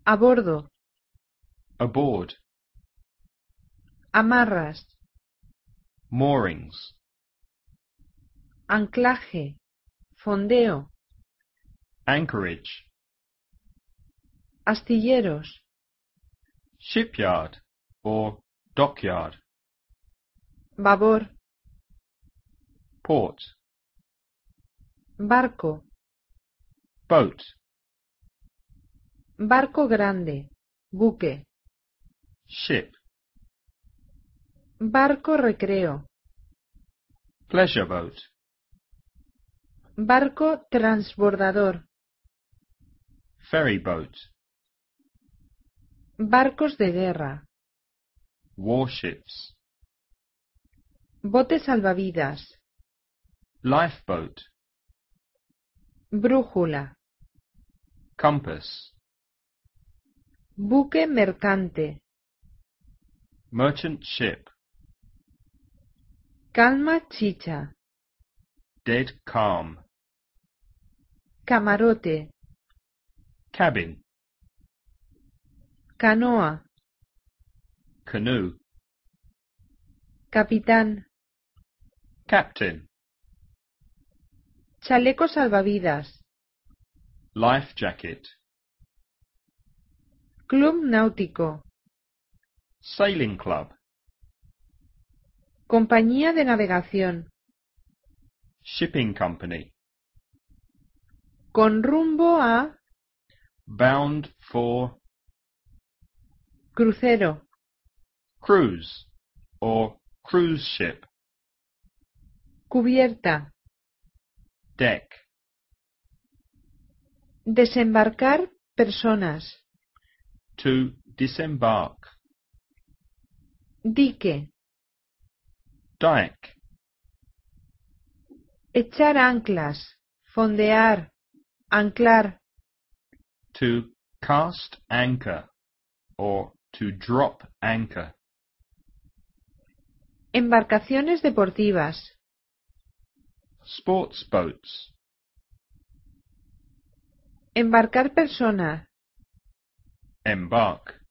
A bordo. Aboard. Amarras. Moorings. Anclaje. Fondeo. Anchorage. Astilleros. Shipyard or dockyard. Babor. Port. Barco. Boat. Barco grande. Buque. Ship. Barco recreo. Pleasure boat. Barco transbordador. Ferry boat. Barcos de guerra. Warships. Bote salvavidas. Lifeboat. Brújula. Compass. Buque mercante. Merchant ship. Calma chicha. Dead calm. Camarote. Cabin. Canoa. Canoe. Capitán. Captain. Chaleco salvavidas. Life jacket. Club náutico. Sailing club. Compañía de navegación. Shipping company. Con rumbo a. Bound for. Crucero. Cruise or cruise ship. Cubierta. Deck. Desembarcar personas. To disembark. Dique. Dyke. Echar anclas. Fondear. Anclar. To cast anchor or to drop anchor. Embarcaciones deportivas. Sports boats. Embarcar persona. Embark.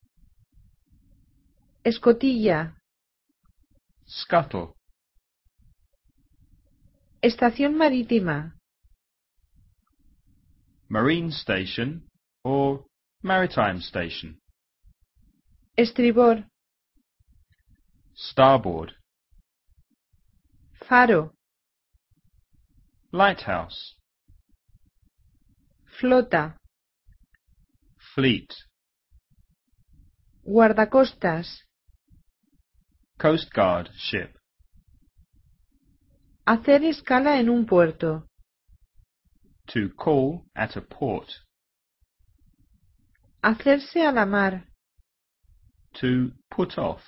Escotilla. Scuttle. Estación marítima. Marine station or maritime station. Estribor. Starboard. Faro. Lighthouse. Flota. Fleet. Guardacostas. Coast Guard ship. Hacer escala en un puerto. To call at a port. Hacerse a la mar. To put off.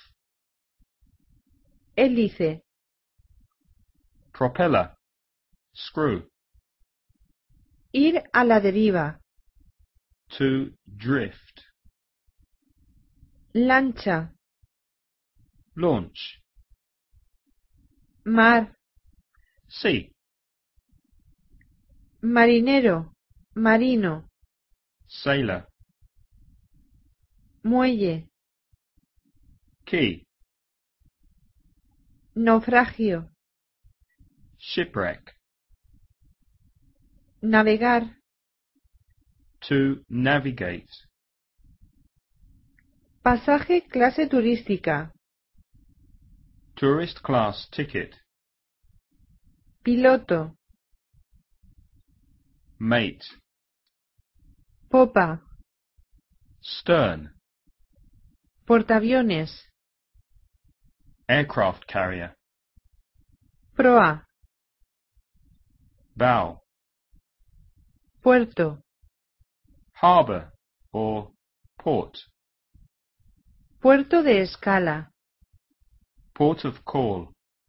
Hélice. Propeller. Screw. Ir a la deriva. To drift. Lancha. Launch. Mar. Sea. Marinero. Marino. Sailor. Muelle. Quay. Naufragio. Shipwreck. Navegar. To navigate. Pasaje clase turística. Tourist class ticket. Piloto. Mate. Popa. Stern. Portaaviones. Aircraft carrier. Proa. Bow. Puerto. Harbour or port. Puerto de escala. Port of call.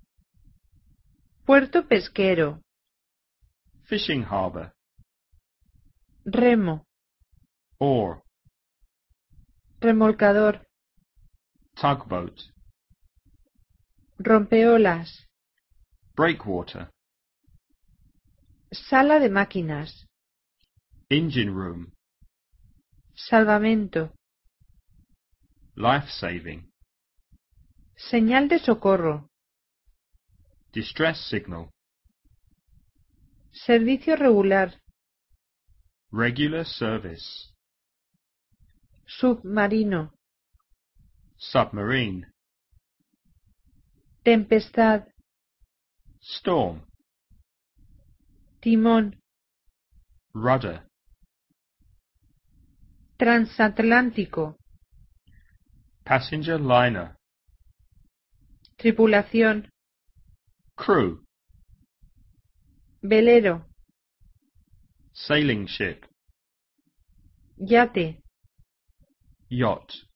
Puerto pesquero. Fishing harbour. Remo. Oar. Remolcador. Tugboat. Rompeolas. Breakwater. Sala de máquinas. Engine room. Salvamento. Life-saving. Señal de socorro. Distress signal. Servicio regular. Regular service. Submarino. Submarine. Tempestad. Storm. Timón. Rudder. Transatlántico. Passenger liner. Tripulación. Crew. Velero. Sailing ship. Yate. Yacht.